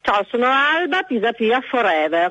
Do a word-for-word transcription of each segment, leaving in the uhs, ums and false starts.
Ciao, sono Alba, Pisapia Forever.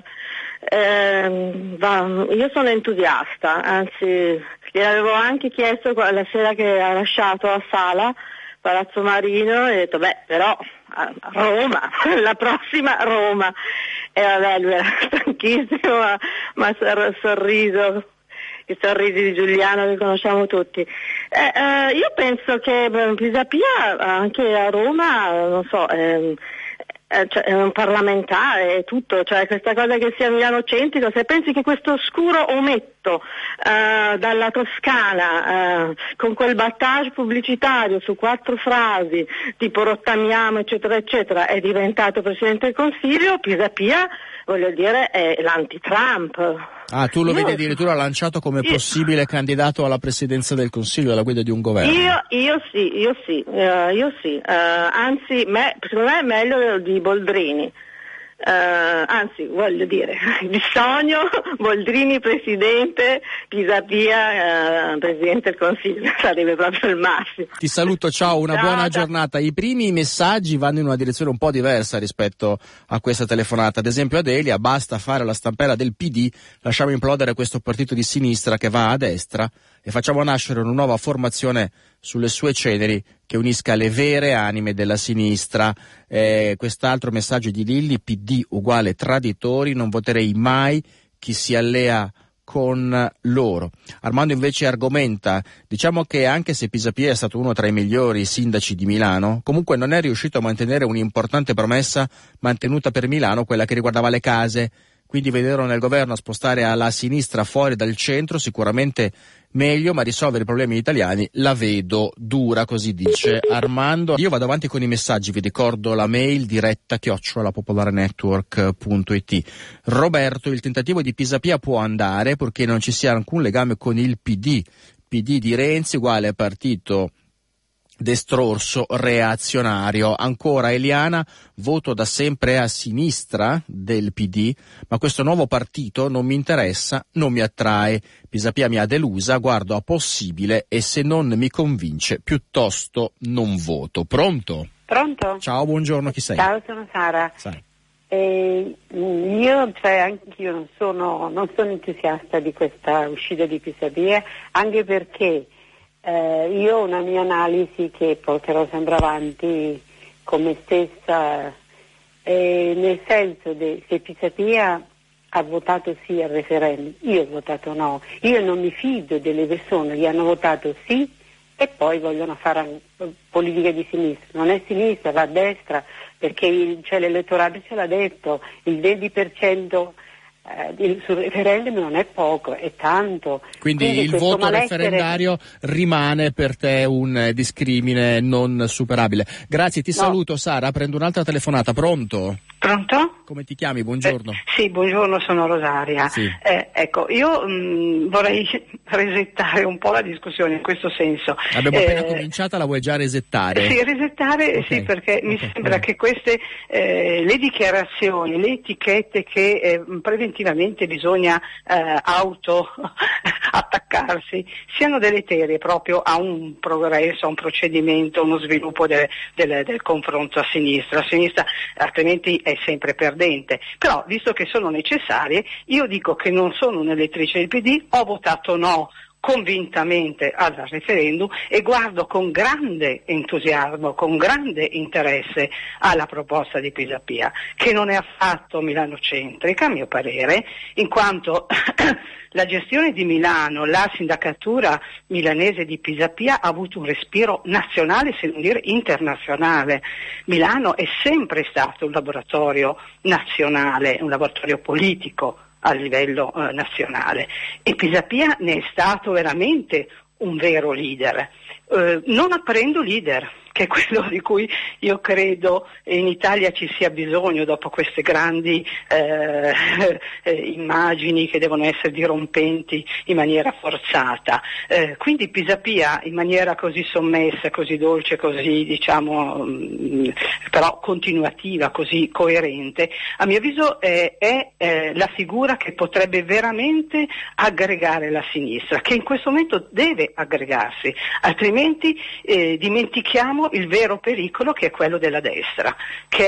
Eh, va, io sono entusiasta, anzi gliel'avevo anche chiesto la sera che ha lasciato la sala Palazzo Marino e ho detto beh però a Roma, la prossima Roma. E vabbè, lui era stanchissimo, ma, ma sor- sorriso, i sorrisi di Giuliano che conosciamo tutti. Eh, eh, io penso che Pisapia anche a Roma, non so, ehm, Eh, cioè, è un parlamentare e tutto, cioè questa cosa che sia milanocentrico, se pensi che questo oscuro ometto eh, dalla Toscana eh, con quel battage pubblicitario su quattro frasi tipo rottamiamo eccetera eccetera è diventato Presidente del Consiglio, Pisapia voglio dire è l'anti-Trump. Ah, tu lo io, vedi addirittura lanciato come io, possibile candidato alla presidenza del Consiglio, alla guida di un governo? Io, io sì, io sì, uh, io sì, uh, anzi me, secondo me è meglio di Boldrini. Uh, anzi, voglio dire, di sogno Boldrini presidente, Pisapia uh, presidente del Consiglio, sarebbe proprio il massimo. Ti saluto, ciao, una ciao, buona ciao. giornata. I primi messaggi vanno in una direzione un po' diversa rispetto a questa telefonata. Ad esempio ad Elia, basta fare la stampella del P D, lasciamo implodere questo partito di sinistra che va a destra e facciamo nascere una nuova formazione sulle sue ceneri che unisca le vere anime della sinistra. Eh, quest'altro messaggio di Lilli, P D uguale traditori, non voterei mai chi si allea con loro. Armando invece argomenta, diciamo che anche se Pisapia è stato uno tra i migliori sindaci di Milano, comunque non è riuscito a mantenere un'importante promessa mantenuta per Milano, quella che riguardava le case. Quindi vederlo nel governo a spostare alla sinistra fuori dal centro sicuramente meglio, ma risolvere i problemi italiani la vedo dura, così dice Armando. Io vado avanti con i messaggi, vi ricordo la mail diretta chiocciola popolarenetwork punto it. Roberto, il tentativo di Pisapia può andare purché non ci sia alcun legame con il P D. P D di Renzi uguale partito destrorso reazionario. Ancora Eliana, voto da sempre a sinistra del P D, ma questo nuovo partito non mi interessa, non mi attrae. Pisapia mi ha delusa, guardo a possibile e se non mi convince piuttosto non voto. Pronto? Pronto? Ciao, buongiorno, chi sei? Ciao, sono Sara. Sai. Eh, io, cioè, anche io non sono, non sono entusiasta di questa uscita di Pisapia, anche perché Eh, io ho una mia analisi che porterò sempre avanti con me stessa, eh, nel senso che se Pisapia ha votato sì al referendum, io ho votato no. Io non mi fido delle persone che hanno votato sì e poi vogliono fare politica di sinistra. Non è sinistra, va a destra, perché il, cioè, l'elettorato ce l'ha detto, il venti per cento Eh, sul referendum non è poco, è tanto. Quindi, Quindi il voto malessere... referendario rimane per te un discrimine non superabile. Grazie, ti no. saluto Sara, prendo un'altra telefonata. Pronto? Pronto? Come ti chiami? Buongiorno. Eh, sì, buongiorno, sono Rosaria. Sì. Eh, ecco, io mh, vorrei resettare un po' la discussione in questo senso. Abbiamo eh, appena cominciata, la vuoi già resettare? Sì, resettare, okay. sì, perché okay. mi sembra okay. che queste, eh, le dichiarazioni, le etichette che eh, preventivamente bisogna eh, auto attaccarsi, siano deleterie proprio a un progresso, a un procedimento, uno sviluppo de, del, del confronto a sinistra. A sinistra altrimenti è sempre perdente. Però, visto che sono necessarie, io dico che non sono un'elettrice del P D, ho votato no convintamente al referendum e guardo con grande entusiasmo, con grande interesse alla proposta di Pisapia, che non è affatto milanocentrica a mio parere, in quanto la gestione di Milano, la sindacatura milanese di Pisapia ha avuto un respiro nazionale, se non dire internazionale. Milano è sempre stato un laboratorio nazionale, un laboratorio politico a livello eh, nazionale, e Pisapia ne è stato veramente un vero leader, eh, non apparendo leader, che è quello di cui io credo in Italia ci sia bisogno dopo queste grandi eh, eh, immagini che devono essere dirompenti in maniera forzata. Eh, quindi Pisapia in maniera così sommessa, così dolce, così diciamo mh, però continuativa, così coerente, a mio avviso eh, è eh, la figura che potrebbe veramente aggregare la sinistra, che in questo momento deve aggregarsi, altrimenti eh, dimentichiamo il vero pericolo, che è quello della destra, che è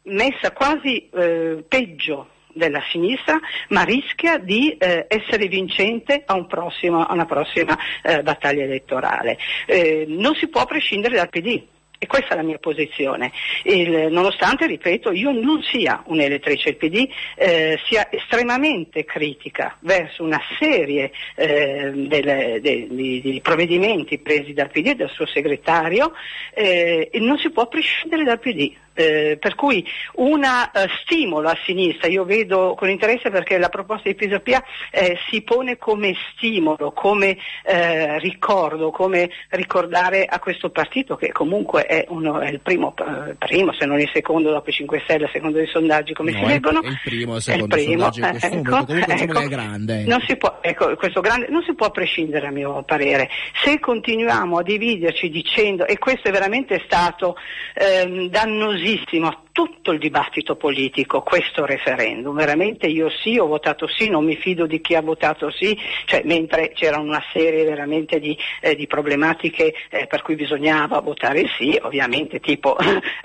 messa quasi eh, peggio della sinistra, ma rischia di eh, essere vincente a, un prossimo, a una prossima eh, battaglia elettorale. Eh, non si può prescindere dal P D. E questa è la mia posizione, Il, nonostante, ripeto, io non sia un'elettrice del P D, eh, sia estremamente critica verso una serie eh, delle, de, di, di provvedimenti presi dal P D e dal suo segretario, eh, e non si può prescindere dal P D. Eh, per cui una uh, stimolo a sinistra, io vedo con interesse perché la proposta di Pisapia eh, si pone come stimolo, come eh, ricordo, come ricordare a questo partito che comunque è, uno, è il primo, eh, primo, se non il secondo dopo i cinque Stelle, secondo i sondaggi come no, si leggono. È il primo, secondo è il primo, i sondaggi in questo ecco, momento, comunque ecco, è grande. Non si può, ecco, questo grande non si può prescindere a mio parere. Se continuiamo a dividerci dicendo, e questo è veramente stato ehm, dannosissimo a tutto il dibattito politico, questo referendum, veramente io sì, ho votato sì, non mi fido di chi ha votato sì, cioè mentre c'era una serie veramente di, eh, di problematiche eh, per cui bisognava votare sì, ovviamente tipo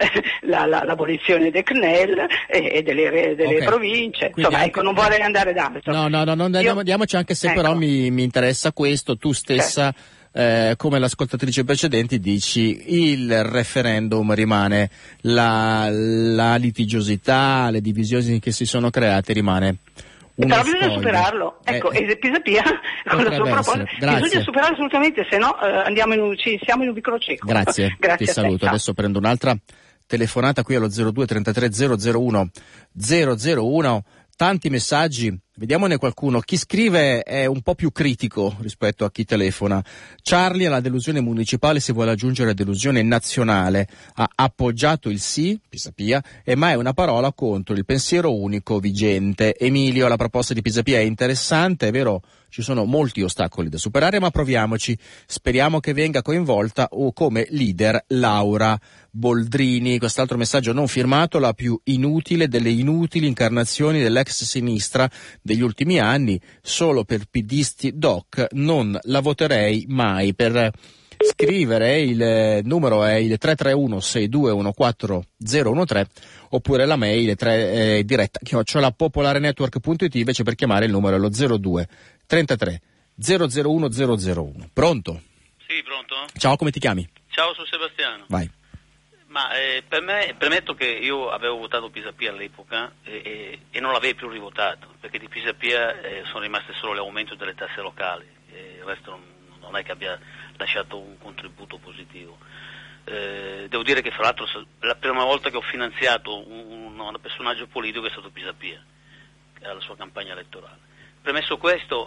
la, la, l'abolizione del C N E L e, e delle, delle okay. province, Quindi insomma anche... ecco, non vorrei andare d'altro. No, no, no, non andiamo, io... andiamoci anche se ecco. però mi, mi interessa questo, tu stessa... Certo. Eh, come l'ascoltatrice precedenti dici, il referendum rimane, la, la litigiosità, le divisioni che si sono create rimane uno però bisogna scoglio. superarlo, ecco, eh, e Pisapia con la sua proposta bisogna superarlo assolutamente, se no eh, andiamo in un, ci, siamo in un vicolo cieco. Grazie, Grazie ti a te. saluto. Ciao. Adesso prendo un'altra telefonata qui allo zero due trentatré zero zero uno zero zero uno. Tanti messaggi, vediamone qualcuno. Chi scrive è un po' più critico rispetto a chi telefona. Charlie alla delusione municipale si vuole aggiungere delusione nazionale. Ha appoggiato il sì, Pisapia, e mai una parola contro il pensiero unico vigente. Emilio, la proposta di Pisapia è interessante, è vero, ci sono molti ostacoli da superare, ma proviamoci. Speriamo che venga coinvolta o come leader Laura Boldrini. Quest'altro messaggio non firmato, la più inutile delle inutili incarnazioni dell'ex sinistra degli ultimi anni, solo per pidisti doc non la voterei mai. Per scrivere il numero è il tre tre uno sei due uno quattro zero uno tre oppure la mail tre, eh, diretta chiocciola popolarenetwork punto it, invece per chiamare il numero è lo zero due trentatré zero zero uno zero zero uno. Pronto? Sì, pronto? Ciao, come ti chiami? Ciao, sono Sebastiano. Vai. Ma eh, per me, premetto che io avevo votato Pisapia all'epoca e, e, e non l'avevo più rivotato, perché di Pisapia eh, sono rimaste solo l'aumento delle tasse locali, e il resto non, non è che abbia lasciato un contributo positivo. Eh, devo dire che fra l'altro la prima volta che ho finanziato un, un, un personaggio politico è stato Pisapia, alla sua campagna elettorale. Premesso questo,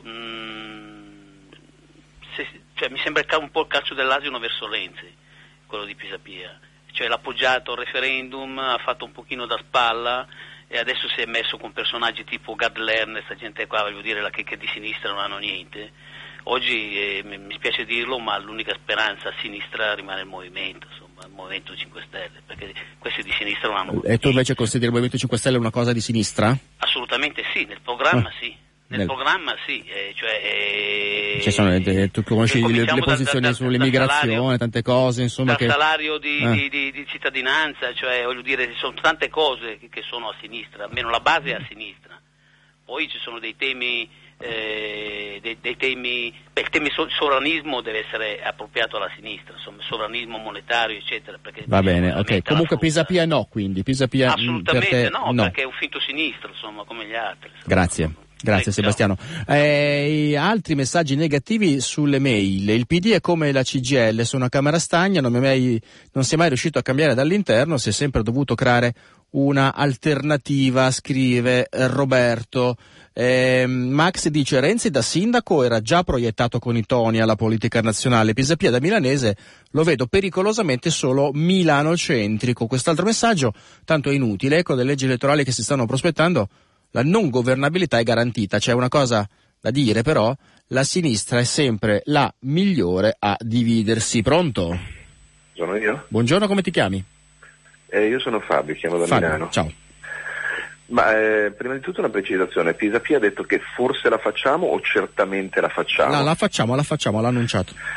mh, se, cioè, mi sembra un po' il calcio dell'asino verso Renzi, quello di Pisapia. Cioè l'ha appoggiato al referendum, ha fatto un pochino da spalla e adesso si è messo con personaggi tipo Gad Lerner, questa gente qua, voglio dire, la che, che di sinistra non hanno niente. Oggi eh, mi spiace dirlo, ma l'unica speranza a sinistra rimane il movimento, insomma, il Movimento cinque Stelle, perché questi di sinistra non hanno. E tu invece consideri il Movimento cinque Stelle una cosa di sinistra? Assolutamente sì, nel programma ah. sì. Nel, nel programma sì, eh, cioè eh, ci sono, eh, tu conosci le, le posizioni da, da, sull'immigrazione, salario, tante cose, insomma, dal che salario di, eh. di, di, di cittadinanza, cioè voglio dire, ci sono tante cose che, che sono a sinistra, almeno la base è a sinistra. Poi ci sono dei temi eh, dei, dei temi, beh, il tema sovranismo deve essere appropriato alla sinistra, insomma, sovranismo monetario, eccetera, perché va bene, ok. Comunque Pisapia no, quindi Pisapia assolutamente perché, no, no, perché è un finto sinistro, insomma, come gli altri. Insomma. Grazie. Grazie Sebastiano. Eh, altri messaggi negativi sulle mail. Il P D è come la C G I L, su una camera stagna, non, mi mai, non si è mai riuscito a cambiare dall'interno, si è sempre dovuto creare una alternativa, scrive Roberto. Eh, Max dice Renzi da sindaco era già proiettato con i toni alla politica nazionale, Pisapia da milanese lo vedo pericolosamente solo milanocentrico. Quest'altro messaggio tanto è inutile, ecco, delle leggi elettorali che si stanno prospettando la non governabilità è garantita. C'è una cosa da dire però, la sinistra è sempre la migliore a dividersi. Pronto? Sono io? Buongiorno, come ti chiami? Eh, io sono Fabio, chiamo da Fabio, Milano. Ciao. Ma eh, prima di tutto una precisazione, Pisapia ha detto che forse la facciamo o certamente la facciamo? No, la facciamo, la facciamo, l'ha annunciato.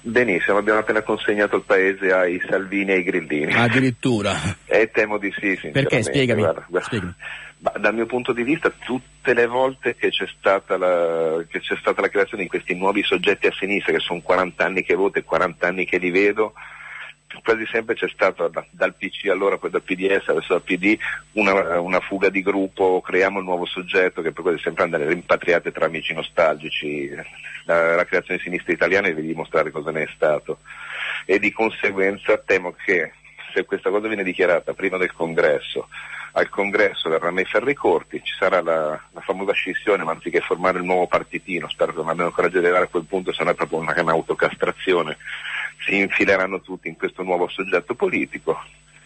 Benissimo, abbiamo appena consegnato il paese ai Salvini e ai Grillini. Addirittura. E temo di sì, sinceramente. Perché? Spiegami. Guarda, guarda. Spiegami. Ma dal mio punto di vista, tutte le volte che c'è stata la, che c'è stata la creazione di questi nuovi soggetti a sinistra, che sono quaranta anni che voto e quaranta anni che li vedo, quasi sempre c'è stata da, dal P C allora, poi dal P D S, adesso dal P D, una, una fuga di gruppo, creiamo il nuovo soggetto che poi sempre andare rimpatriate tra amici nostalgici. La, la creazione di sinistra italiana deve dimostrare cosa ne è stato, e di conseguenza temo che se questa cosa viene dichiarata prima del congresso, al congresso verranno i ferri corti, ci sarà la, la famosa scissione, ma anziché formare il nuovo partitino, spero che non abbiano coraggio di arrivare a quel punto, se no è proprio una, un'autocastrazione, si infileranno tutti in questo nuovo soggetto politico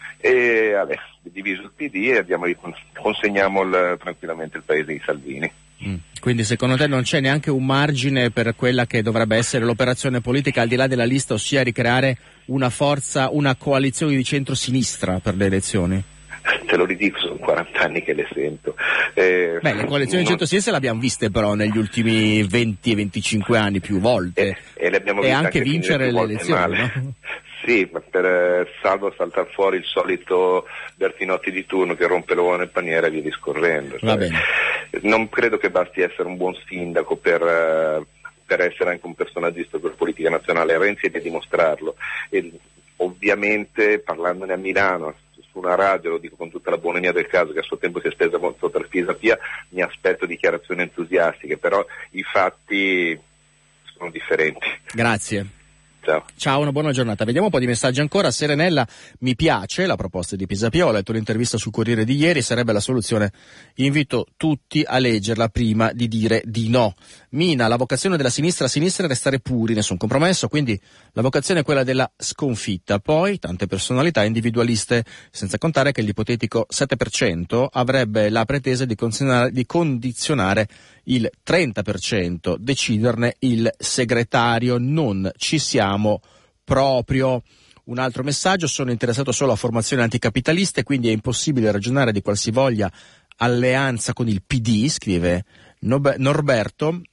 e vabbè, diviso il P D e andiamo, consegniamo il, tranquillamente il paese di Salvini. Mm. Quindi secondo te non c'è neanche un margine per quella che dovrebbe essere l'operazione politica al di là della lista, ossia ricreare una forza, una coalizione di centro-sinistra per le elezioni? Te lo ridico, sono quaranta anni che le sento. Eh, Beh, le coalizioni di non... centro-sinistra le abbiamo viste però negli ultimi venti venticinque anni più volte. E, e, le abbiamo e viste anche, anche vincere le elezioni, no? Sì, ma per eh, salvo saltar fuori il solito Bertinotti di turno che rompe l'uovo nel paniere e via discorrendo. Va bene. Non credo che basti essere un buon sindaco per, uh, per essere anche un personaggista per politica nazionale. Renzi deve dimostrarlo. E, ovviamente, parlandone a Milano, su una radio, lo dico con tutta la buonia del caso, che a suo tempo si è spesa molto per Pisapia, mi aspetto dichiarazioni entusiastiche, però i fatti sono differenti. Grazie. Ciao. Ciao, una buona giornata. Vediamo un po' di messaggi ancora. Serenella, mi piace la proposta di Pisapia, ho letto l'intervista sul Corriere di ieri, sarebbe la soluzione. Invito tutti a leggerla prima di dire di no. Mina, la vocazione della sinistra a sinistra è restare puri, nessun compromesso, quindi la vocazione è quella della sconfitta. Poi tante personalità individualiste, senza contare che l'ipotetico sette per cento avrebbe la pretesa di condizionare, di condizionare il trenta per cento, deciderne il segretario. Non ci siamo proprio. Un altro messaggio: sono interessato solo a formazioni anticapitaliste, quindi è impossibile ragionare di qualsivoglia alleanza con il P D, scrive Norberto.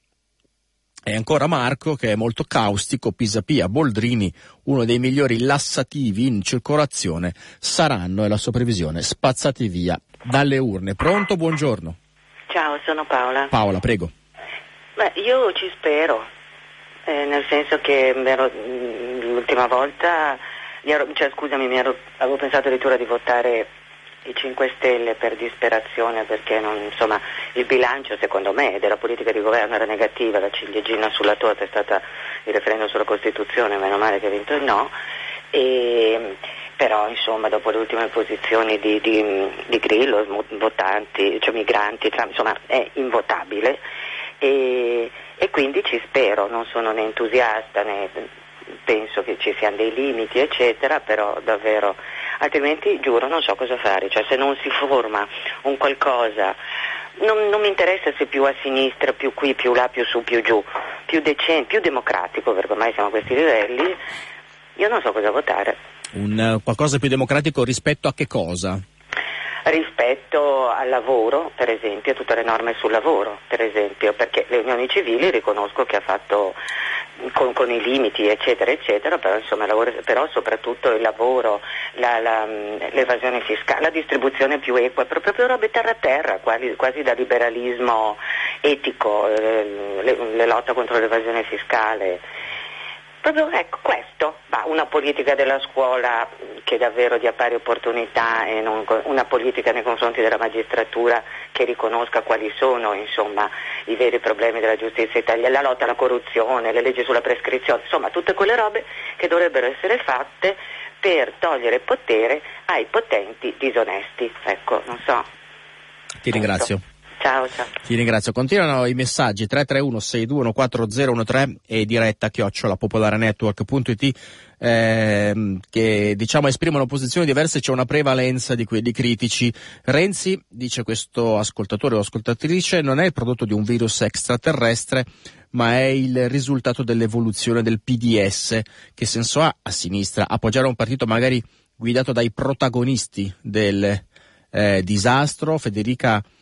E ancora Marco, che è molto caustico: Pisapia, Boldrini, uno dei migliori lassativi in circolazione, saranno, è la sua previsione, spazzati via dalle urne. Pronto? Buongiorno. Ciao, sono Paola. Paola, prego. Beh, io ci spero, eh, nel senso che ero, l'ultima volta, ero, cioè scusami, mi ero, avevo pensato addirittura di votare i cinque Stelle per disperazione, perché non, insomma, il bilancio secondo me della politica di governo era negativa, la ciliegina sulla torta è stata il referendum sulla Costituzione, meno male che ha vinto il no, e però insomma dopo le ultime posizioni di, di, di Grillo, votanti, cioè migranti, insomma è invotabile e, e quindi ci spero, non sono né entusiasta né penso che ci siano dei limiti eccetera, però davvero altrimenti giuro non so cosa fare, cioè se non si forma un qualcosa, non, non mi interessa se più a sinistra, più qui, più là, più su, più giù, più decente, più democratico, perché ormai siamo a questi livelli, io non so cosa votare. Un uh, qualcosa più democratico rispetto a che cosa? Rispetto al lavoro, per esempio, a tutte le norme sul lavoro, per esempio, perché le unioni civili riconosco che ha fatto con, con i limiti eccetera eccetera, però insomma lavoro, però soprattutto il lavoro, la, la, l'evasione fiscale, la distribuzione più equa, proprio robe terra a terra, quasi, quasi da liberalismo etico, eh, le, le lotta contro l'evasione fiscale. Proprio ecco questo, va, una politica della scuola che davvero dia pari opportunità e non, una politica nei confronti della magistratura che riconosca quali sono insomma i veri problemi della giustizia italiana, la lotta alla corruzione, le leggi sulla prescrizione, insomma tutte quelle robe che dovrebbero essere fatte per togliere potere ai potenti disonesti. Ecco, non so. Ti ringrazio. Ciao, ciao. Ti ringrazio. Continuano i messaggi tre tre uno sei due uno quattro zero uno tre e diretta chiocciola popolarenetwork punto it eh, che diciamo esprimono posizioni diverse, c'è una prevalenza di quelli critici. Renzi, dice questo ascoltatore o ascoltatrice, non è il prodotto di un virus extraterrestre, ma è il risultato dell'evoluzione del P D S. Che senso ha a sinistra appoggiare un partito magari guidato dai protagonisti del eh, disastro? Federica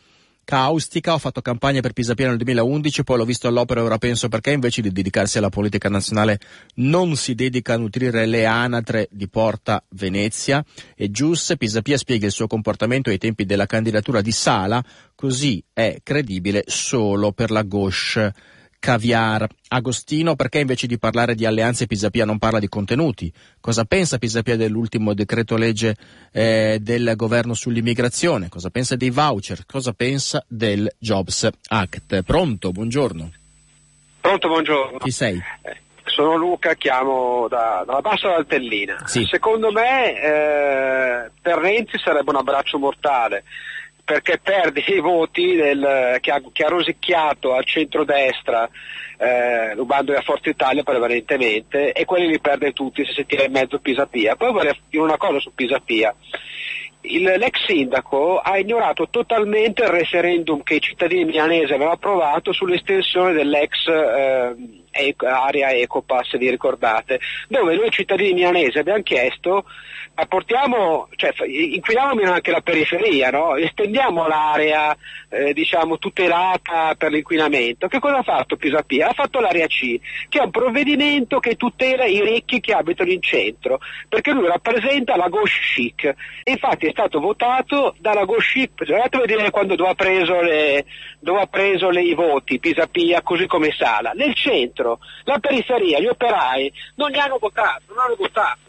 caustica, ho fatto campagna per Pisapia nel duemilaundici, poi l'ho visto all'opera e ora penso perché invece di dedicarsi alla politica nazionale non si dedica a nutrire le anatre di Porta Venezia. E Giusse, Pisapia spiega il suo comportamento ai tempi della candidatura di Sala, così è credibile solo per la gauche caviar. Agostino, perché invece di parlare di alleanze Pisapia non parla di contenuti? Cosa pensa Pisapia dell'ultimo decreto legge eh, del governo sull'immigrazione? Cosa pensa dei voucher? Cosa pensa del Jobs Act? Pronto, buongiorno. Pronto, buongiorno. Chi sei? Eh, sono Luca, chiamo da, dalla Bassa Valtellina. Sì. Secondo me eh, per Renzi sarebbe un abbraccio mortale, perché perde i voti del, che, ha, che ha rosicchiato al centrodestra, eh, rubandoli a Forza Italia prevalentemente, e quelli li perde tutti se si tira in mezzo Pisapia. Poi vorrei dire una cosa su Pisapia. Il, l'ex sindaco ha ignorato totalmente il referendum che i cittadini milanesi avevano approvato sull'estensione dell'ex eh, area Ecopass, se vi ricordate, dove noi cittadini milanesi abbiamo chiesto ma portiamo, cioè inquiniamo anche la periferia, no? Estendiamo l'area eh, diciamo tutelata per l'inquinamento. Che cosa ha fatto Pisapia? Ha fatto l'area C, che è un provvedimento che tutela i ricchi che abitano in centro, perché lui rappresenta la gauche chic, e infatti è stato votato dalla gauche chic. Andate a vedere quando dove ha preso le dove ha preso le, i voti Pisapia, così come Sala, nel centro, la periferia, gli operai non li hanno votato, non hanno votato.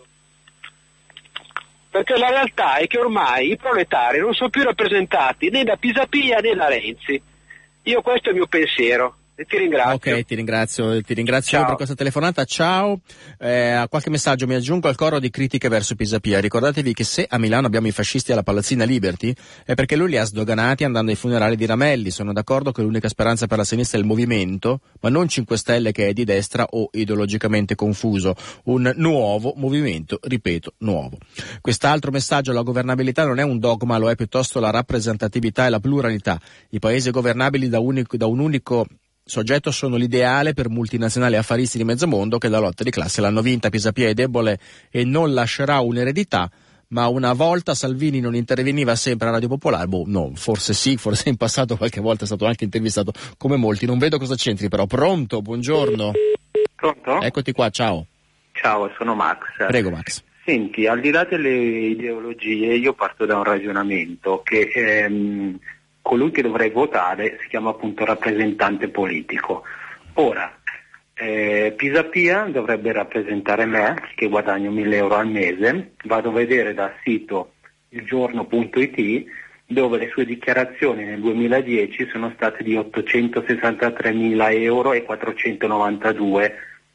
Perché la realtà è che ormai i proletari non sono più rappresentati né da Pisapia né da Renzi. Io questo è il mio pensiero. E ti ringrazio. Ok, ti ringrazio, ti ringrazio per questa telefonata. Ciao. Eh, a qualche messaggio mi aggiungo al coro di critiche verso Pisapia. Ricordatevi che se a Milano abbiamo i fascisti alla Palazzina Liberty è perché lui li ha sdoganati andando ai funerali di Ramelli. Sono d'accordo che l'unica speranza per la sinistra è il movimento, ma non cinque Stelle che è di destra o ideologicamente confuso. Un nuovo movimento, ripeto, nuovo. Quest'altro messaggio: la governabilità non è un dogma, lo è piuttosto la rappresentatività e la pluralità. I paesi governabili da, unico, da un unico soggetto sono l'ideale per multinazionali affaristi di mezzo mondo che la lotta di classe l'hanno vinta. Pisapia è debole e non lascerà un'eredità, ma una volta Salvini non interveniva sempre a Radio Popolare? Boh, no, forse sì, forse in passato qualche volta è stato anche intervistato come molti, non vedo cosa c'entri però. Pronto, buongiorno. Pronto? Eccoti qua, ciao. Ciao, sono Max. Prego Max. Senti, al di là delle ideologie io parto da un ragionamento che ehm, colui che dovrei votare si chiama appunto rappresentante politico. Ora, eh, Pisapia dovrebbe rappresentare me, che guadagno mille euro al mese, vado a vedere dal sito ilgiorno punto it, dove le sue dichiarazioni nel duemiladieci sono state di ottocentosessantatremila euro e quattrocentonovantadue,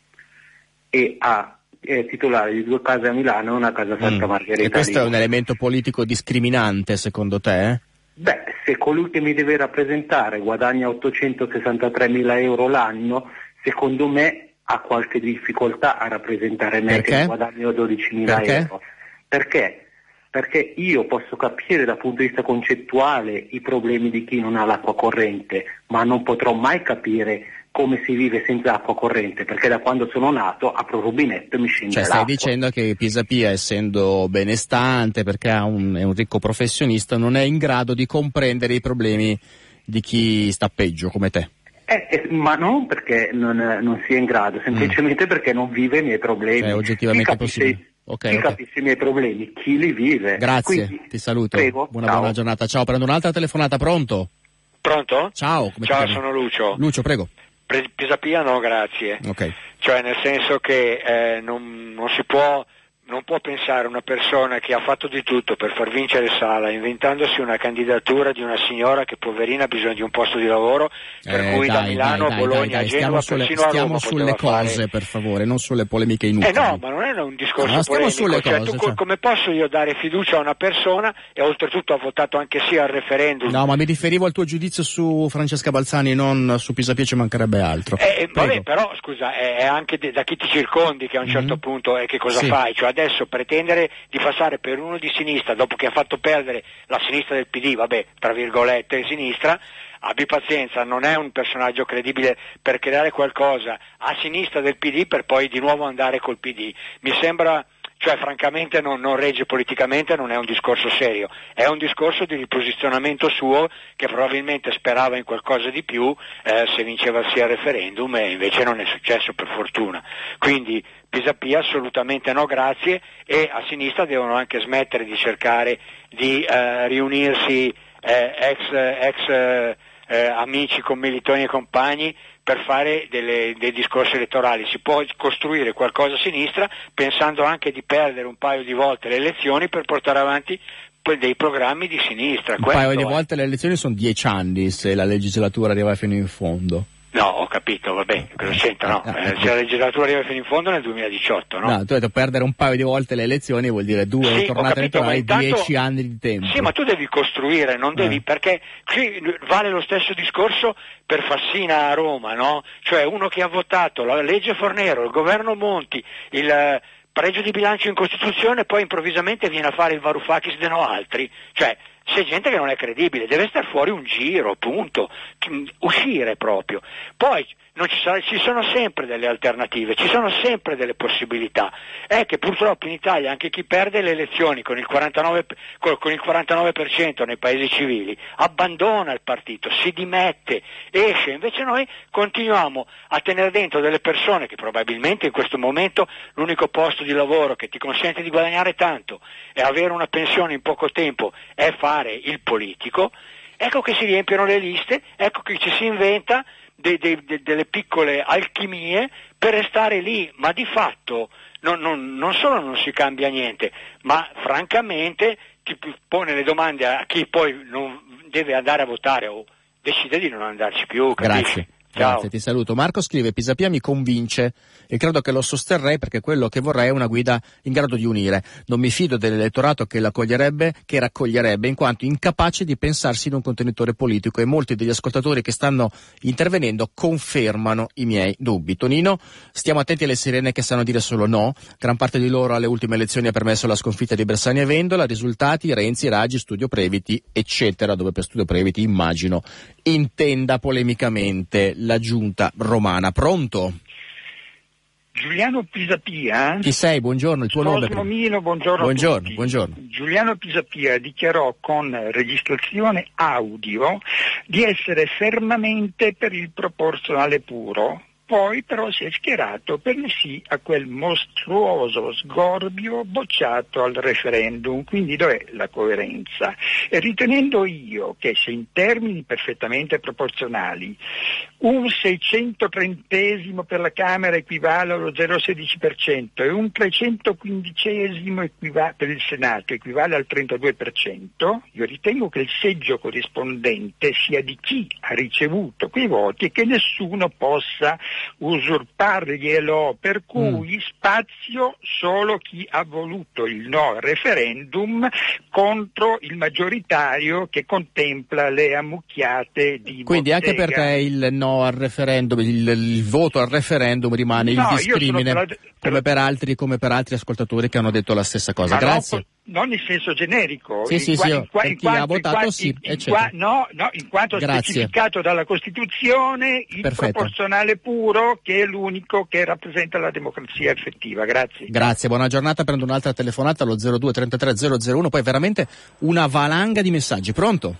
e ha è titolare di due case a Milano e una casa a Santa mm. Margherita. E questo lì. È un elemento politico discriminante secondo te? Eh? Beh, se colui che mi deve rappresentare guadagna ottocentosessantatremila euro l'anno, secondo me ha qualche difficoltà a rappresentare me. Perché? Che guadagno dodicimila euro. Perché? Perché io posso capire dal punto di vista concettuale i problemi di chi non ha l'acqua corrente, ma non potrò mai capire come si vive senza acqua corrente, perché da quando sono nato apro il rubinetto e mi scende cioè, l'acqua. stai dicendo che Pisapia, essendo benestante, perché ha un, è un ricco professionista, non è in grado di comprendere i problemi di chi sta peggio come te? Eh, eh, ma non perché non, non sia in grado, semplicemente mm. perché non vive i miei problemi. È oggettivamente chi capisce, possibile. Okay, chi okay. capisce i miei problemi, chi li vive. Grazie, Quindi, ti saluto. Prego, buona, ciao. buona giornata. Ciao, prendo un'altra telefonata, pronto? Pronto? Ciao, come Ciao, ti chiami? sono Lucio. Lucio, prego. Pre- Pisapia no, grazie. Ok. Cioè, nel senso che eh, non, non si può non può pensare una persona che ha fatto di tutto per far vincere Sala, inventandosi una candidatura di una signora che poverina ha bisogno di un posto di lavoro, per eh, cui dai, da Milano dai, a Bologna dai, dai, a Genova, stiamo sulle, persino a stiamo Roma sulle cose fare... per favore, non sulle polemiche inutili. Eh no, ma non è un discorso no, stiamo polemico, sulle cioè, cose, tu cioè... come posso io dare fiducia a una persona, e oltretutto ha votato anche sì al referendum. No, ma mi riferivo al tuo giudizio su Francesca Balzani, non su Pisapia, ci mancherebbe altro. Eh, vabbè, però scusa, è, è anche de, da chi ti circondi che a un certo mm-hmm. punto è che cosa sì. fai, cioè adesso pretendere di passare per uno di sinistra dopo che ha fatto perdere la sinistra del P D, vabbè, tra virgolette sinistra, abbi pazienza, non è un personaggio credibile per creare qualcosa a sinistra del P D per poi di nuovo andare col P D. Mi sembra cioè francamente non, non regge politicamente, non è un discorso serio, è un discorso di riposizionamento suo, che probabilmente sperava in qualcosa di più eh, se vinceva sia il referendum, e invece non è successo, per fortuna. Quindi Pisapia assolutamente no grazie, e a sinistra devono anche smettere di cercare di eh, riunirsi eh, ex, ex eh, eh, amici, commilitoni e compagni per fare delle, dei discorsi elettorali. Si può costruire qualcosa a sinistra pensando anche di perdere un paio di volte le elezioni per portare avanti dei programmi di sinistra. Un paio di volte le elezioni sono dieci anni se la legislatura arriva fino in fondo. No, ho capito, vabbè, cosa c'entra, no? Eh, se la legislatura arriva fino in fondo nel duemiladiciotto, no? No, tu hai detto perdere un paio di volte le elezioni vuol dire due sì, tornate capito, elettorali, intanto, dieci anni di tempo. Sì, ma tu devi costruire, non devi, eh. perché qui vale lo stesso discorso per Fassina a Roma, no? Cioè uno che ha votato la legge Fornero, il governo Monti, il pareggio di bilancio in Costituzione, poi improvvisamente viene a fare il Varoufakis de no altri, cioè c'è gente che non è credibile, deve star fuori un giro, punto, uscire proprio. Poi non ci, sarà, ci sono sempre delle alternative, ci sono sempre delle possibilità. È che purtroppo in Italia anche chi perde le elezioni con il quarantanove, con il quarantanove per cento nei paesi civili abbandona il partito, si dimette, esce. Invece noi continuiamo a tenere dentro delle persone che probabilmente in questo momento l'unico posto di lavoro che ti consente di guadagnare tanto e avere una pensione in poco tempo è fare il politico. Ecco che si riempiono le liste, ecco che ci si inventa De, de, de, delle piccole alchimie per restare lì, ma di fatto non, non, non solo non si cambia niente, ma francamente ti pone le domande a chi poi non deve andare a votare o decide di non andarci più. Capisci? Grazie. Ciao. Grazie, ti saluto. Marco scrive: Pisapia mi convince e credo che lo sosterrei perché quello che vorrei è una guida in grado di unire. Non mi fido dell'elettorato che l'accoglierebbe, che raccoglierebbe, in quanto incapace di pensarsi in un contenitore politico, e molti degli ascoltatori che stanno intervenendo confermano i miei dubbi. Tonino, stiamo attenti alle sirene che sanno dire solo no. Gran parte di loro alle ultime elezioni ha permesso la sconfitta di Bersani e Vendola. Risultati: Renzi, Raggi, Studio Previti, eccetera, dove per Studio Previti immagino intenda polemicamente la giunta romana. Pronto? Giuliano Pisapia. Chi sei? Buongiorno, il tuo nome. Milo, buongiorno. Buongiorno, a tutti. buongiorno. Giuliano Pisapia dichiarò con registrazione audio di essere fermamente per il proporzionale puro. Poi però si è schierato per il sì a quel mostruoso sgorbio bocciato al referendum. Quindi dov'è la coerenza? E ritenendo io che se in termini perfettamente proporzionali un seicentotrentesimo per la Camera equivale allo zero virgola sedici per cento e un trecentoquindicesimo equiva- per il Senato equivale al trentadue per cento, io ritengo che il seggio corrispondente sia di chi ha ricevuto quei voti e che nessuno possa usurparglielo, per cui mm. spazio solo chi ha voluto il no al referendum contro il maggioritario che contempla le ammucchiate di Quindi bottega. Anche perché il no al referendum, il, il voto al referendum rimane no, il discrimine, per la... come per altri come per altri ascoltatori che hanno detto la stessa cosa. Ma Grazie. No, non in senso generico, sì, in sì, qua, sì, in qua, per in chi quanto, ha votato in qua, sì, in, in eccetera. qua, no, no, in quanto Grazie. specificato dalla Costituzione il Perfetto. proporzionale puro, che è l'unico che rappresenta la democrazia effettiva. Grazie. Grazie, buona giornata. Prendo un'altra telefonata allo zero due trentatré zero zero uno, poi veramente una valanga di messaggi. Pronto?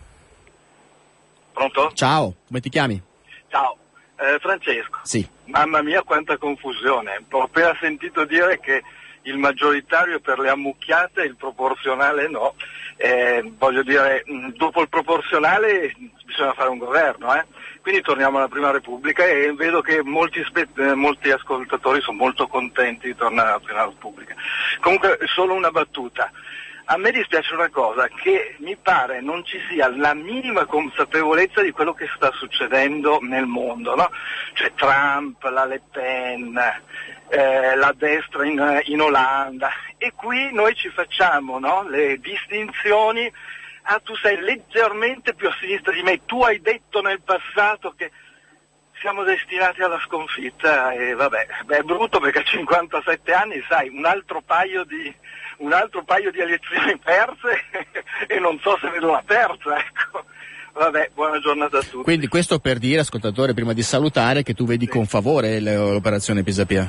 Pronto? Ciao, come ti chiami? Ciao, eh, Francesco. Sì. Mamma mia quanta confusione, ho appena sentito dire che il maggioritario per le ammucchiate e il proporzionale no. Eh, voglio dire, dopo il proporzionale bisogna fare un governo, eh? Quindi torniamo alla Prima Repubblica e vedo che molti, spe- eh, molti ascoltatori sono molto contenti di tornare alla Prima Repubblica. Comunque solo una battuta. A me dispiace una cosa, che mi pare non ci sia la minima consapevolezza di quello che sta succedendo nel mondo, no? Cioè Trump, la Le Pen, eh, la destra in, in Olanda, e qui noi ci facciamo, no? Le distinzioni. Ah, tu sei leggermente più a sinistra di me, tu hai detto nel passato che siamo destinati alla sconfitta, e vabbè, beh, è brutto perché a cinquantasette anni, sai, un altro paio di un altro paio di elezioni perse e non so se vedo la terza, ecco. Vabbè, buona giornata a tutti. Quindi questo per dire, ascoltatore, prima di salutare, che tu vedi sì. con favore l'operazione Pisapia.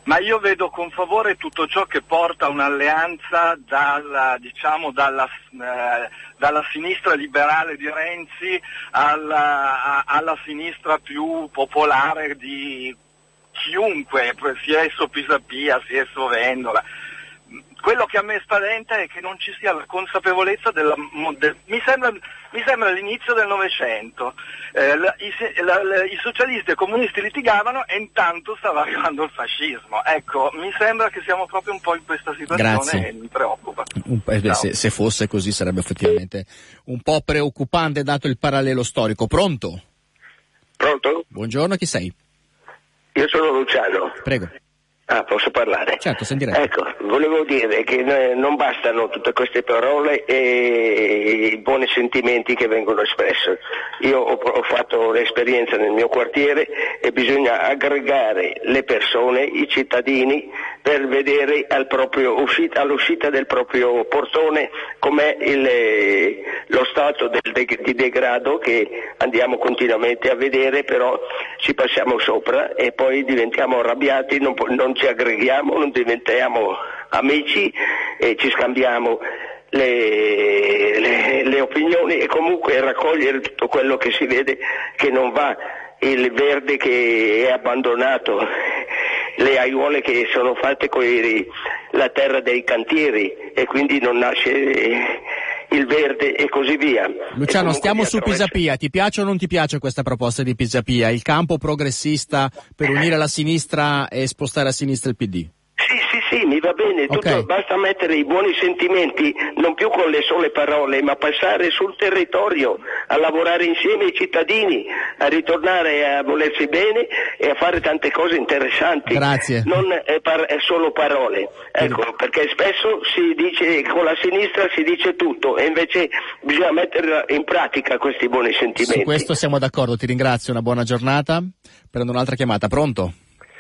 Ma io vedo con favore tutto ciò che porta a un'alleanza dalla, diciamo, dalla, eh, dalla sinistra liberale di Renzi alla, a, alla sinistra più popolare di chiunque, sia esso Pisapia, sia esso Vendola. Quello che a me spaventa è che non ci sia la consapevolezza della, del, mi sembra, mi sembra l'inizio del Novecento, eh, la, i, la, la, i socialisti e i comunisti litigavano e intanto stava arrivando il fascismo. Ecco, mi sembra che siamo proprio un po' in questa situazione. Grazie. E mi preoccupa. Un, eh, se, se fosse così sarebbe effettivamente un po' preoccupante dato il parallelo storico. Pronto? Pronto? Buongiorno, chi sei? Io sono Luciano. Prego. Ah, posso parlare? Certo, sentirei. Ecco, volevo dire che non bastano tutte queste parole e i buoni sentimenti che vengono espressi. Io ho, ho fatto un'esperienza nel mio quartiere e bisogna aggregare le persone, i cittadini, per vedere al proprio uscita, all'uscita del proprio portone com'è il, lo stato del de, di degrado che andiamo continuamente a vedere, però ci passiamo sopra e poi diventiamo arrabbiati, non, non ci aggreghiamo, non diventiamo amici e ci scambiamo le, le, le opinioni e comunque raccogliere tutto quello che si vede che non va, il verde che è abbandonato, le aiuole che sono fatte con la terra dei cantieri e quindi non nasce il verde e così via. Luciano, stiamo su Pisapia, ti piace o non ti piace questa proposta di Pisapia? Il campo progressista per unire la sinistra e spostare a sinistra il P D? Sì, sì, sì, mi va bene, tutto, okay. Basta mettere i buoni sentimenti, non più con le sole parole, ma passare sul territorio, a lavorare insieme ai cittadini, a ritornare a volersi bene e a fare tante cose interessanti. Grazie. Non è, par- è solo parole, ecco, perché spesso si dice, con la sinistra si dice tutto e invece bisogna mettere in pratica questi buoni sentimenti. Su questo siamo d'accordo, ti ringrazio, una buona giornata. Prendo un'altra chiamata, pronto?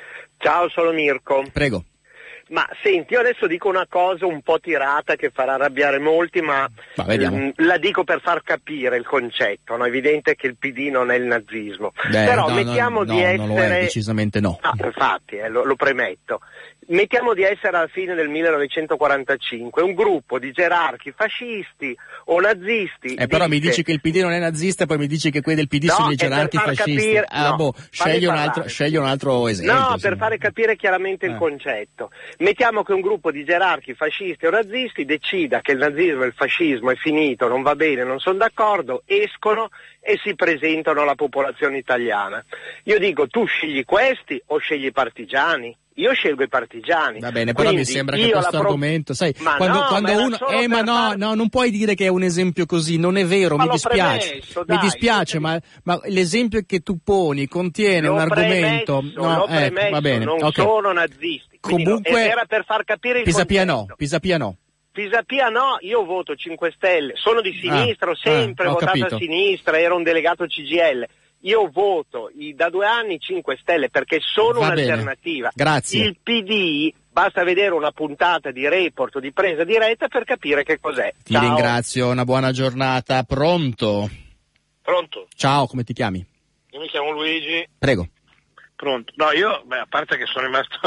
Ciao, sono Mirko. Prego. Ma senti, io adesso dico una cosa un po' tirata che farà arrabbiare molti, ma, ma mh, la dico per far capire il concetto. No? È evidente che il P D non è il nazismo. Beh, Però no, mettiamo no, di no, essere... non lo è, decisamente no. No, infatti, eh, lo, lo premetto. Mettiamo di essere alla fine del millenovecentoquarantacinque, un gruppo di gerarchi fascisti o nazisti. Eh, però dice... mi dici che il P D non è nazista e poi mi dici che quelli del P D no, sono i gerarchi fascisti. Capire... Ah, no, boh, scegli un, altro, scegli un altro esempio. No, per no. fare capire chiaramente eh. il concetto. Mettiamo che un gruppo di gerarchi fascisti o nazisti decida che il nazismo e il fascismo è finito, non va bene, non sono d'accordo, escono e si presentano alla popolazione italiana. Io dico, tu scegli questi o scegli i partigiani? Io scelgo i partigiani. Va bene, però Quindi mi sembra che questo pro... argomento, sai, ma quando, no, quando ma uno, eh, ma no, far... no, non puoi dire che è un esempio così, non è vero, ma mi dispiace, premesso, mi dai, dispiace, ma, ma l'esempio che tu poni contiene l'ho un argomento, premesso, no, l'ho ecco, premesso, va bene, non okay. sono nazisti. Comunque, no, era per far capire il Pisapia concetto. no, Pisapia no. Pisapia no, io voto cinque Stelle, sono di sinistra, ah, ho sempre ah, ho votato capito. a sinistra, ero un delegato C G I L. Io voto i, da due anni cinque Stelle perché sono Va un'alternativa. Bene. Grazie. Il P D, basta vedere una puntata di Report o di Presa Diretta per capire che cos'è. Ti Ciao. ringrazio, una buona giornata. Pronto? Pronto? Ciao, come ti chiami? Io mi chiamo Luigi. Prego. Pronto? No, io, beh, a parte che sono rimasto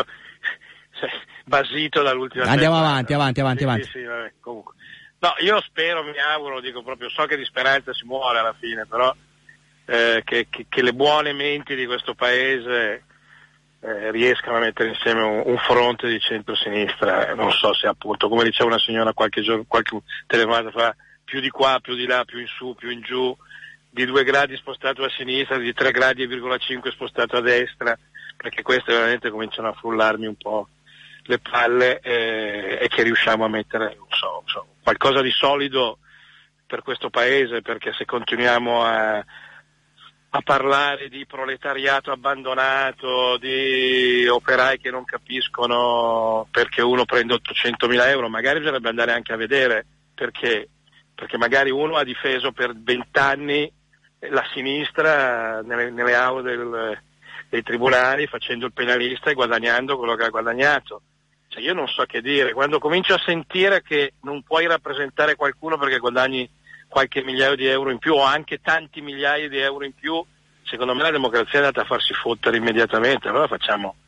basito dall'ultima Andiamo settimana. avanti, avanti, avanti, sì, avanti. Sì, sì, vabbè, comunque. No, io spero, mi auguro, dico proprio, so che di speranza si muore alla fine, però eh, che, che, che le buone menti di questo paese eh, riescano a mettere insieme un, un fronte di centro-sinistra, non so se appunto, come diceva una signora qualche giorno, qualche telefonata fa, più di qua, più di là, più in su, più in giù, di due gradi spostato a sinistra, di tre gradi e virgola cinque spostato a destra, perché queste veramente cominciano a frullarmi un po' le palle eh, e che riusciamo a mettere, non so, so, qualcosa di solido per questo paese, perché se continuiamo a, a parlare di proletariato abbandonato, di operai che non capiscono perché uno prende ottocentomila euro, magari bisognerebbe andare anche a vedere perché, perché magari uno ha difeso per vent'anni la sinistra nelle, nelle aule del, dei tribunali facendo il penalista e guadagnando quello che ha guadagnato. Cioè io non so che dire, quando comincio a sentire che non puoi rappresentare qualcuno perché guadagni qualche migliaio di euro in più o anche tanti migliaia di euro in più, secondo me la democrazia è andata a farsi fottere immediatamente, allora facciamo,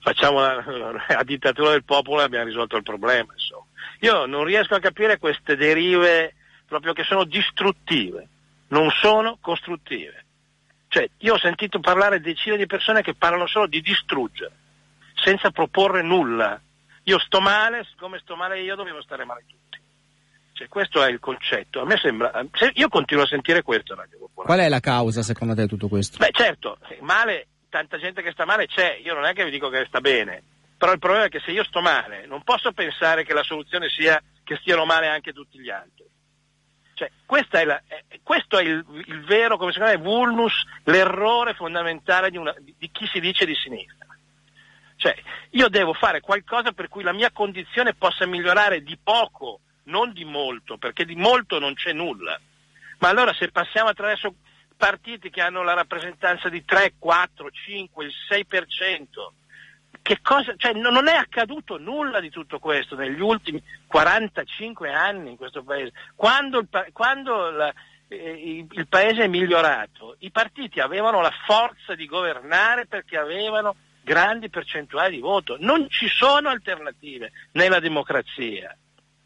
facciamo la, la dittatura del popolo e abbiamo risolto il problema, insomma. Io non riesco a capire queste derive proprio che sono distruttive, non sono costruttive. Cioè, io ho sentito parlare decine di persone che parlano solo di distruggere, senza proporre nulla. Io sto male, siccome sto male io dovevo stare male tutti. Cioè, questo è il concetto. A me sembra, io continuo a sentire questo. Radio Popolare. Qual è la causa secondo te di tutto questo? Beh, certo, male, tanta gente che sta male c'è, io non è che vi dico che sta bene, però il problema è che se io sto male non posso pensare che la soluzione sia che stiano male anche tutti gli altri. Cioè, questa è la, eh, questo è il, il vero, come secondo me, vulnus, l'errore fondamentale di, una, di, di chi si dice di sinistra. Cioè, io devo fare qualcosa per cui la mia condizione possa migliorare di poco, non di molto, perché di molto non c'è nulla. Ma allora se passiamo attraverso partiti che hanno la rappresentanza di tre, quattro, cinque, il sei per cento, che cosa, cioè non è accaduto nulla di tutto questo negli ultimi quarantacinque anni in questo paese. Quando il, quando la, eh, il paese è migliorato, i partiti avevano la forza di governare perché avevano grandi percentuali di voto. Non ci sono alternative nella democrazia.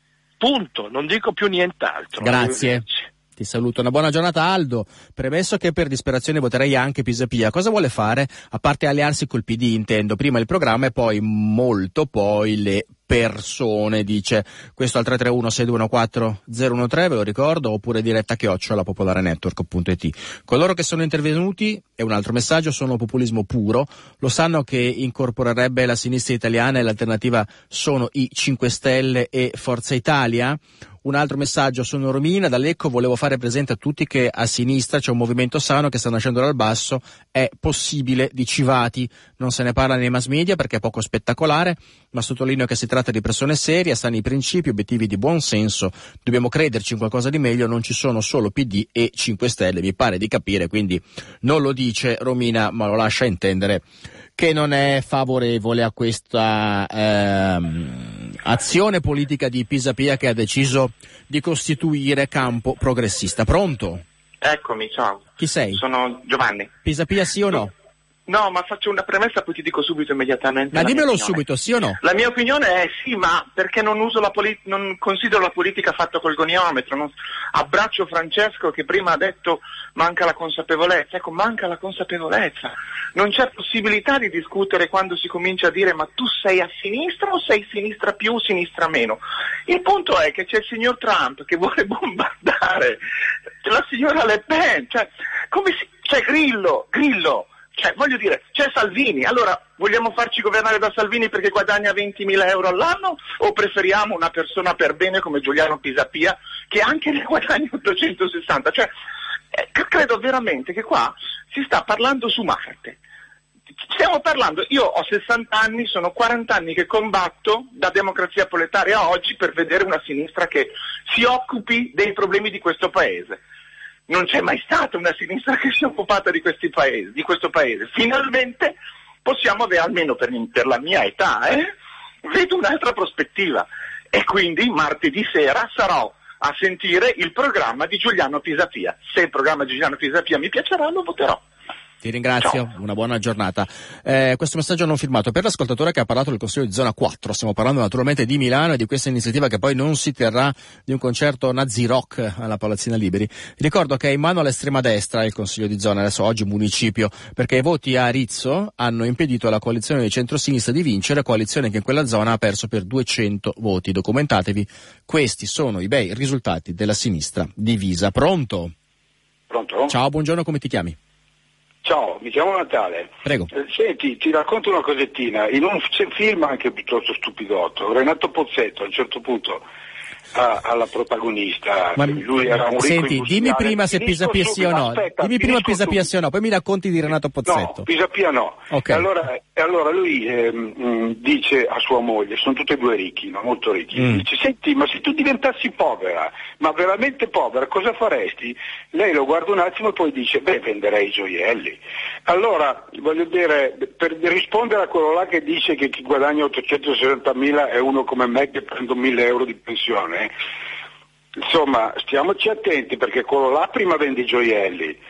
Punto, non dico più nient'altro. Grazie. Ti saluto, una buona giornata Aldo. Premesso che per disperazione voterei anche Pisapia, cosa vuole fare? A parte allearsi col P D, intendo, prima il programma e poi molto poi le persone, dice questo al tre tre uno sei due uno quattro zero uno tre, ve lo ricordo, oppure diretta chiocciola popolarenetwork punto it. Coloro che sono intervenuti, e un altro messaggio, sono populismo puro, lo sanno che incorporerebbe la sinistra italiana e l'alternativa sono i cinque Stelle e Forza Italia? Un altro messaggio, sono Romina, da Lecco, volevo fare presente a tutti che a sinistra c'è un movimento sano che sta nascendo dal basso, è possibile di civati, non se ne parla nei mass media perché è poco spettacolare, ma sottolineo che si tratta di persone serie, sani principi, obiettivi di buon senso, dobbiamo crederci in qualcosa di meglio, non ci sono solo P D e cinque Stelle, mi pare di capire, quindi non lo dice Romina ma lo lascia intendere che non è favorevole a questa ehm, azione politica di Pisapia che ha deciso di costituire campo progressista. Pronto? Eccomi, ciao. Chi sei? Sono Giovanni. Pisapia sì o no? No, ma faccio una premessa poi ti dico subito immediatamente. Ma dimmelo subito, sì o no? La mia opinione è sì, ma perché non uso la polit- non considero la politica fatta col goniometro. Non... Abbraccio Francesco che prima ha detto manca la consapevolezza. Ecco, manca la consapevolezza. Non c'è possibilità di discutere quando si comincia a dire ma tu sei a sinistra o sei sinistra più, sinistra meno. Il punto è che c'è il signor Trump che vuole bombardare la signora Le Pen, cioè, come si... c'è Grillo, Grillo. Cioè, voglio dire, c'è Salvini, allora vogliamo farci governare da Salvini perché guadagna ventimila euro all'anno o preferiamo una persona per bene come Giuliano Pisapia che anche ne guadagna ottocentosessanta? Cioè, eh, credo veramente che qua si sta parlando su Marte. Stiamo parlando, io ho sessanta anni, sono quaranta anni che combatto da democrazia proletaria a oggi per vedere una sinistra che si occupi dei problemi di questo paese. Non c'è mai stata una sinistra che si è occupata di questi paesi, di questo paese. Finalmente possiamo avere, almeno per, per la mia età, eh, vedo un'altra prospettiva. E quindi martedì sera sarò a sentire il programma di Giuliano Pisapia. Se il programma di Giuliano Pisapia mi piacerà, lo voterò. Ti ringrazio, ciao. Una buona giornata. Eh, questo messaggio non firmato per l'ascoltatore che ha parlato del Consiglio di Zona quattro, stiamo parlando naturalmente di Milano e di questa iniziativa che poi non si terrà di un concerto nazi rock alla Palazzina Liberi. Ricordo che è in mano all'estrema destra il Consiglio di Zona, adesso oggi municipio, perché i voti a Arezzo hanno impedito alla coalizione di centrosinistra di vincere, coalizione che in quella zona ha perso per duecento voti. Documentatevi, questi sono i bei risultati della sinistra divisa. Pronto? Pronto? Ciao, buongiorno, come ti chiami? Ciao, mi chiamo Natale. Prego. Eh, senti, ti racconto una cosettina. In un film anche piuttosto stupidotto, Renato Pozzetto a un certo punto ha, alla protagonista, ma, lui era un ricco senti, dimmi prima se Pisapia sì o no. Aspetta, dimmi prima Pisapia sì o no, poi mi racconti di Renato Pozzetto. No, Pisapia no. Okay. E allora, e allora lui ehm, dice a sua moglie, sono tutti e due ricchi, no? Molto ricchi, mm. dice, senti, ma se tu diventassi povera, ma veramente povera, cosa faresti? Lei lo guarda un attimo e poi dice, beh, venderei i gioielli. Allora, voglio dire, per rispondere a quello là che dice che chi guadagna ottocentosessantamila è uno come me che prendo mille euro di pensione, insomma, stiamoci attenti perché quello là prima vende i gioielli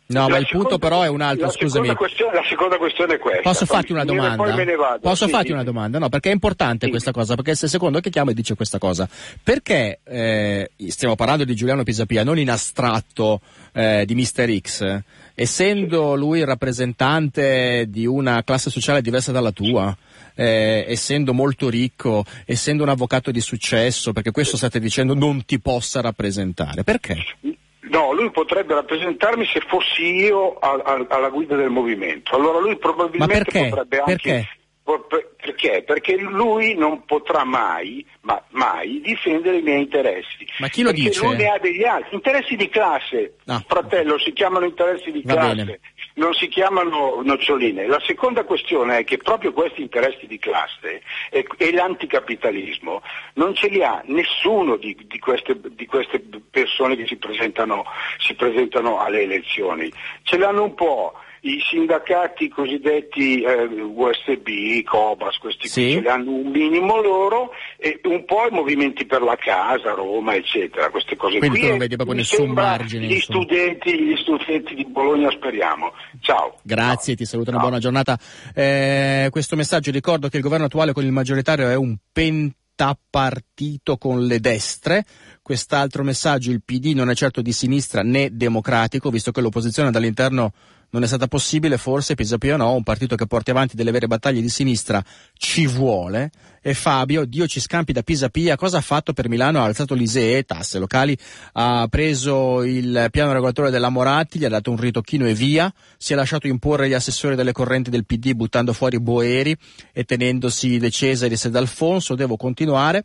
No, la ma il seconda, punto però è un altro, la scusami. Seconda questione, la seconda questione è questa. Posso farti una Fammi finire, domanda? poi me ne vado. Posso Sì, farti sì. una domanda? No, perché è importante Sì. questa cosa, perché è il secondo che chiama e dice questa cosa. Perché eh, stiamo parlando di Giuliano Pisapia, non in astratto eh, di mister X, essendo lui il rappresentante di una classe sociale diversa dalla tua, eh, essendo molto ricco, essendo un avvocato di successo, perché questo state dicendo non ti possa rappresentare. Perché? No, lui potrebbe rappresentarmi se fossi io a, a, alla guida del movimento. Allora lui probabilmente Ma perché? potrebbe anche... Perché? Perché? Perché lui non potrà mai, ma mai, difendere i miei interessi. Ma chi lo perché dice? Lui ne ha degli altri. Interessi di classe, Ah. fratello, si chiamano interessi di Va classe. bene. Non si chiamano noccioline. La seconda questione è che proprio questi interessi di classe e, e l'anticapitalismo non ce li ha nessuno di, di, queste, di queste persone che si presentano, si presentano alle elezioni. Ce l'hanno un po' i sindacati cosiddetti eh, U S B, Cobas, questi Sì. qui ce li hanno un minimo loro, e un po' i movimenti per la casa, Roma, eccetera, queste cose Quindi qui. tu non E vedi proprio mi nessun sembra margine, Gli insomma. studenti, gli studenti di Bologna, speriamo. Ciao. Grazie, ti saluto, una buona giornata. Eh, questo messaggio, ricordo che il governo attuale con il maggioritario è un pentapartito con le destre. Quest'altro messaggio, il P D non è certo di sinistra né democratico, visto che l'opposizione dall'interno non è stata possibile, forse Pisapia no, un partito che porti avanti delle vere battaglie di sinistra ci vuole. E Fabio, Dio ci scampi da Pisapia, cosa ha fatto per Milano? Ha alzato l'I S E E, tasse locali, ha preso il piano regolatore della Moratti, gli ha dato un ritocchino e via, si è lasciato imporre gli assessori delle correnti del P D buttando fuori Boeri e tenendosi De Cesari e D'Alfonso. Devo continuare,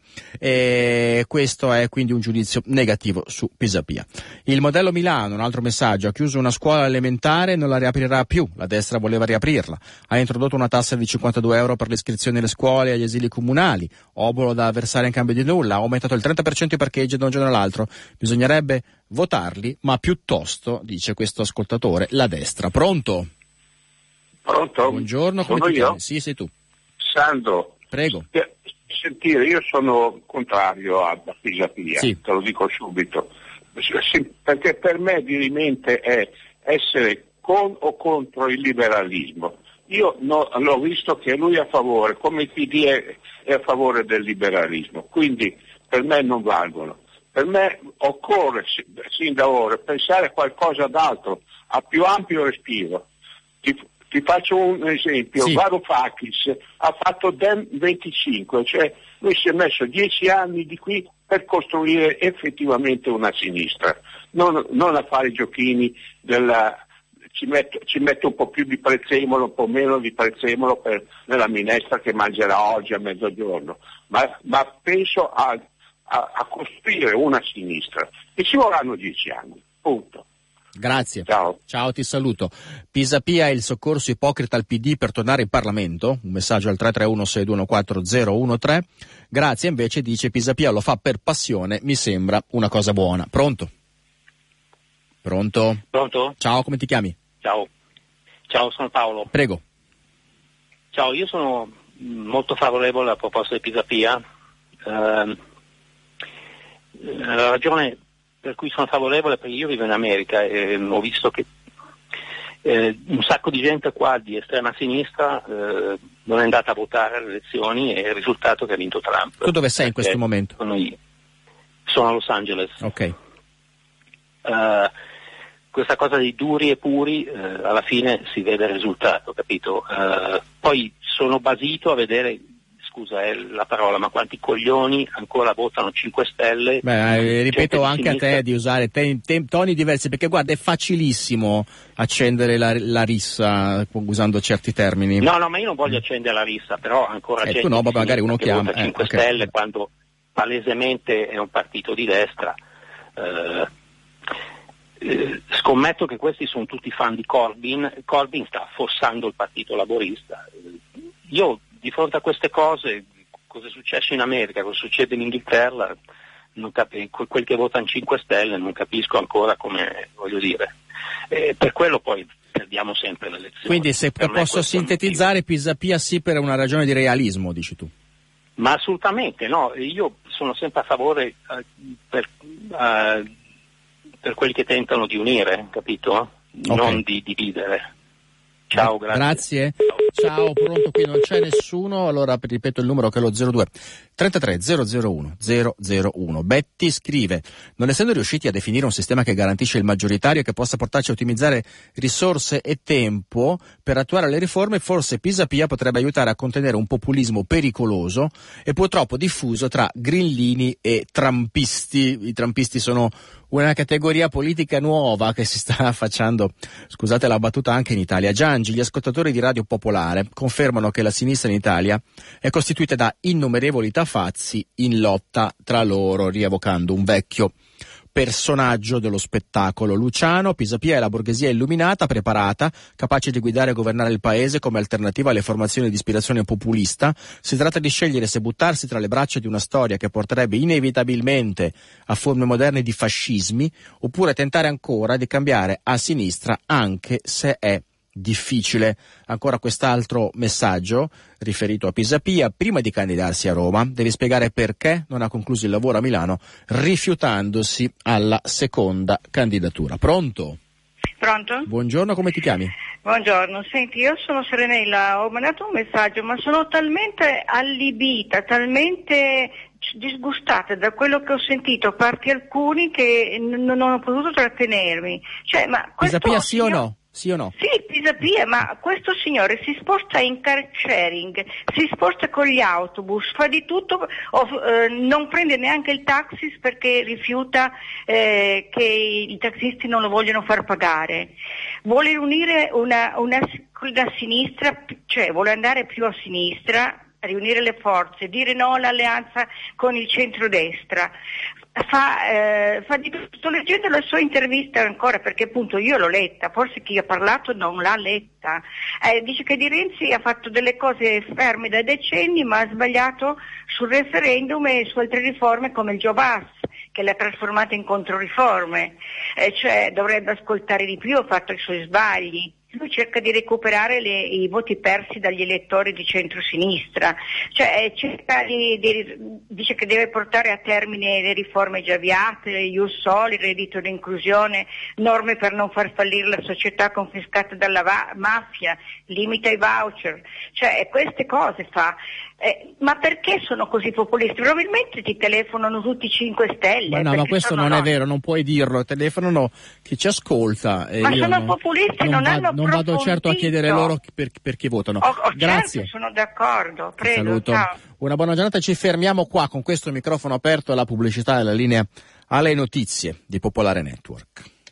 e questo è quindi un giudizio negativo su Pisapia. Il modello Milano, un altro messaggio, ha chiuso una scuola elementare, non la riaprirà più, la destra voleva riaprirla, ha introdotto una tassa di cinquantadue euro per le iscrizioni alle scuole e agli asili comunali, obolo da versare in cambio di nulla, ha aumentato il trenta per cento i parcheggi da un giorno all'altro, bisognerebbe votarli, ma piuttosto, dice questo ascoltatore, la destra. Pronto? Pronto? Buongiorno, come Sono ti io? chiami? Sì, sei tu. Sandro. Prego. Eh, Sentire, io sono contrario a Pisapia, Sì. te lo dico subito, Sì, perché per me dirimente è essere con o contro il liberalismo. Io no, l'ho visto che lui è a favore, come il P D è, è a favore del liberalismo, quindi per me non valgono. Per me occorre, sin da ora, pensare a qualcosa d'altro, a più ampio respiro. Ti, ti faccio un esempio, Sì. Varoufakis ha fatto Dem venticinque, cioè lui si è messo dieci anni di qui per costruire effettivamente una sinistra, non, non a fare i giochini della... Ci metto, ci metto un po' più di prezzemolo, un po' meno di prezzemolo per, nella minestra che mangerà oggi a mezzogiorno, ma, ma penso a, a, a costruire una sinistra e ci vorranno dieci anni, punto. Grazie. Ciao. Ciao, ti saluto. Pisapia è il soccorso ipocrita al P D per tornare in Parlamento? Un messaggio al tre tre uno sei due uno quattro zero uno tre. Grazie invece dice Pisapia lo fa per passione, mi sembra una cosa buona. Pronto? Pronto? Pronto? Ciao, come ti chiami? Ciao. Ciao, sono Paolo. Prego. Ciao, io sono molto favorevole alla proposta di Pisapia. Eh, la ragione per cui sono favorevole è perché io vivo in America e ho visto che eh, un sacco di gente qua di estrema sinistra eh, non è andata a votare alle elezioni e il risultato è che ha vinto Trump. Tu dove sei in questo momento? Sono, io. sono a Los Angeles. Ok. Uh, questa cosa di duri e puri uh, alla fine si vede il risultato, capito? Uh, poi sono basito a vedere, scusa è la parola, ma quanti coglioni ancora votano cinque Stelle. Beh, eh, ripeto Gente di anche a sinistra. te di usare te- te- toni diversi, perché guarda è facilissimo accendere la, la rissa usando certi termini. No, no, ma io non voglio accendere la rissa, però ancora Eh, gente tu no, di ma magari sinistra uno che chiama, vota eh, cinque ok. Stelle quando palesemente è un partito di destra. Uh, Eh, scommetto che questi sono tutti fan di Corbyn. Corbyn sta affossando il partito laborista. Eh, io di fronte a queste cose, cosa è successo in America, cosa succede in Inghilterra, non capi- quel che votano cinque Stelle non capisco ancora come, voglio dire. Eh, per quello poi perdiamo sempre le elezioni. Quindi se Per me posso questo è il sintetizzare, Pisapia sì per una ragione di realismo, dici tu. Ma assolutamente no, io sono sempre a favore eh, per, eh, per quelli che tentano di unire, capito? okay. non di dividere. Ciao, grazie. Grazie. Ciao, pronto, qui non c'è nessuno, allora ripeto il numero che è lo zero due trentatré zero zero uno zero zero uno. Betty scrive: non essendo riusciti a definire un sistema che garantisce il maggioritario e che possa portarci a ottimizzare risorse e tempo per attuare le riforme, forse Pisapia potrebbe aiutare a contenere un populismo pericoloso e purtroppo diffuso tra grillini e trampisti. I trampisti sono una categoria politica nuova che si sta affacciando, scusate la battuta, anche in Italia. Giangi, gli ascoltatori di Radio Popolare confermano che la sinistra in Italia è costituita da innumerevoli tafazzi in lotta tra loro, rievocando un vecchio personaggio dello spettacolo. Luciano, Pisapia è la borghesia illuminata, preparata, capace di guidare e governare il paese come alternativa alle formazioni di ispirazione populista. Si tratta di scegliere se buttarsi tra le braccia di una storia che porterebbe inevitabilmente a forme moderne di fascismi, oppure tentare ancora di cambiare a sinistra, anche se è difficile. Ancora quest'altro messaggio riferito a Pisapia: prima di candidarsi a Roma deve spiegare perché non ha concluso il lavoro a Milano, rifiutandosi alla seconda candidatura. Pronto? Pronto? Buongiorno, come ti chiami? Buongiorno, senti, io sono Serenella, ho mandato un messaggio, ma sono talmente allibita, talmente disgustata da quello che ho sentito a parte alcuni che n- non ho potuto trattenermi. Cioè, ma questo Pisapia sì signor... o no? Sì o no? Sì, Pisapia, ma questo signore si sposta in car sharing, si sposta con gli autobus, fa di tutto, o, eh, non prende neanche il taxi perché rifiuta eh, che i taxisti non lo vogliono far pagare. Vuole unire una, una, una sinistra, cioè vuole andare più a sinistra, riunire le forze, dire no all'alleanza con il centrodestra. Fa, eh, fa di tutto. Sto leggendo la sua intervista ancora perché appunto io l'ho letta, forse chi ha parlato non l'ha letta. Eh, dice che Di Renzi ha fatto delle cose ferme da decenni, ma ha sbagliato sul referendum e su altre riforme come il Job Act, che l'ha trasformata in controriforme, eh, cioè dovrebbe ascoltare di più, ha fatto i suoi sbagli. Lui cerca di recuperare le, i voti persi dagli elettori di centrosinistra, cioè cerca di, di, dice che deve portare a termine le riforme già avviate, Ius Soli, il reddito d'inclusione, norme per non far fallire la società confiscata dalla va- mafia, limita i voucher, cioè queste cose fa. Eh, ma perché sono così populisti? Probabilmente ti telefonano tutti i cinque Stelle. Ma no, ma questo non no. è vero, non puoi dirlo, telefonano chi ci ascolta. E ma io sono non, populisti, non, non va, hanno non vado certo a chiedere loro per, per chi votano. Oh, oh, Grazie. Certo, sono d'accordo, prego. Saluto. Ciao. Una buona giornata, ci fermiamo qua con questo microfono aperto alla pubblicità e alla linea alle notizie di Popolare Network.